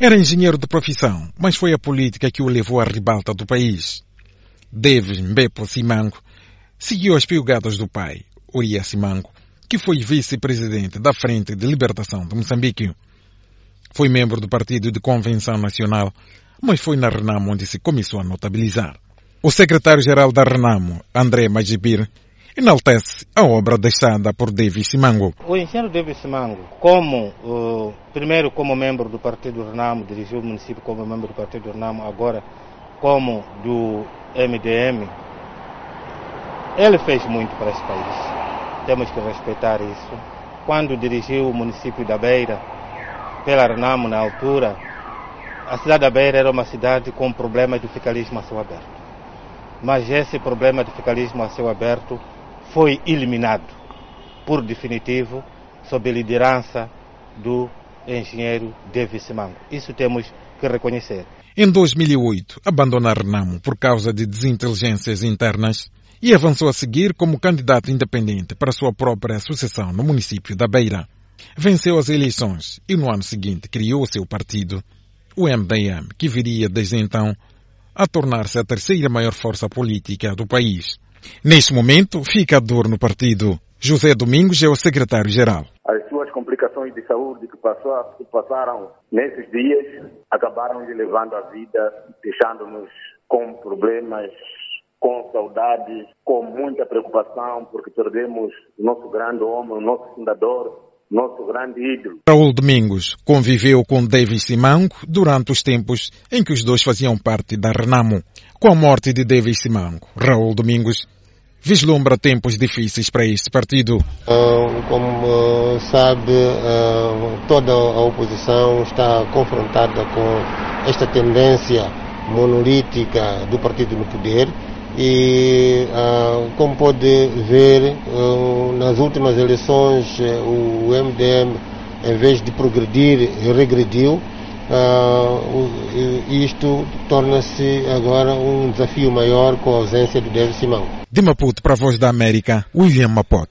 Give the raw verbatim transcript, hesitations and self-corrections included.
Era engenheiro de profissão, mas foi a política que o levou à ribalta do país. Davis Mbepo Simango seguiu as pegadas do pai, Uria Simango, que foi vice-presidente da Frente de Libertação de Moçambique. Foi membro do Partido de Convenção Nacional, mas foi na Renamo onde se começou a notabilizar. O secretário-geral da Renamo, André Majibir, enaltece a obra deixada por Davis Simango. O engenheiro Davis Simango, como, uh, primeiro como membro do Partido Renamo, dirigiu o município como membro do Partido Renamo, agora como do M D M, ele fez muito para esse país. Temos que respeitar isso. Quando dirigiu o município da Beira, pela Renamo na altura, a cidade da Beira era uma cidade com problemas de fiscalismo a céu aberto. Mas esse problema de fiscalismo a céu aberto foi eliminado, por definitivo, sob a liderança do engenheiro Davis Simango. Isso temos que reconhecer. Em dois mil e oito, abandonou a Renamo por causa de desinteligências internas e avançou a seguir como candidato independente para sua própria sucessão no município da Beira. Venceu as eleições e no ano seguinte criou seu partido, o M D M, que viria desde então a tornar-se a terceira maior força política do país. Neste momento, fica a dor no partido. José Domingos é o secretário-geral. As suas complicações de saúde que, passou, que passaram nesses dias acabaram lhe levando a vida, deixando-nos com problemas, com saudades, com muita preocupação, porque perdemos o nosso grande homem, o nosso fundador, nosso grande ídolo. Raul Domingos conviveu com Davis Simango durante os tempos em que os dois faziam parte da Renamo. Com a morte de Davis Simango, Raul Domingos vislumbra tempos difíceis para este partido. Uh, como uh, sabe, uh, toda a oposição está confrontada com esta tendência monolítica do partido no poder. E, uh, como pode ver, uh, nas últimas eleições uh, o M D M, em vez de progredir, regrediu. Uh, isto torna-se agora um desafio maior com a ausência do Davis Simango. De Maputo para a Voz da América, William Mapote.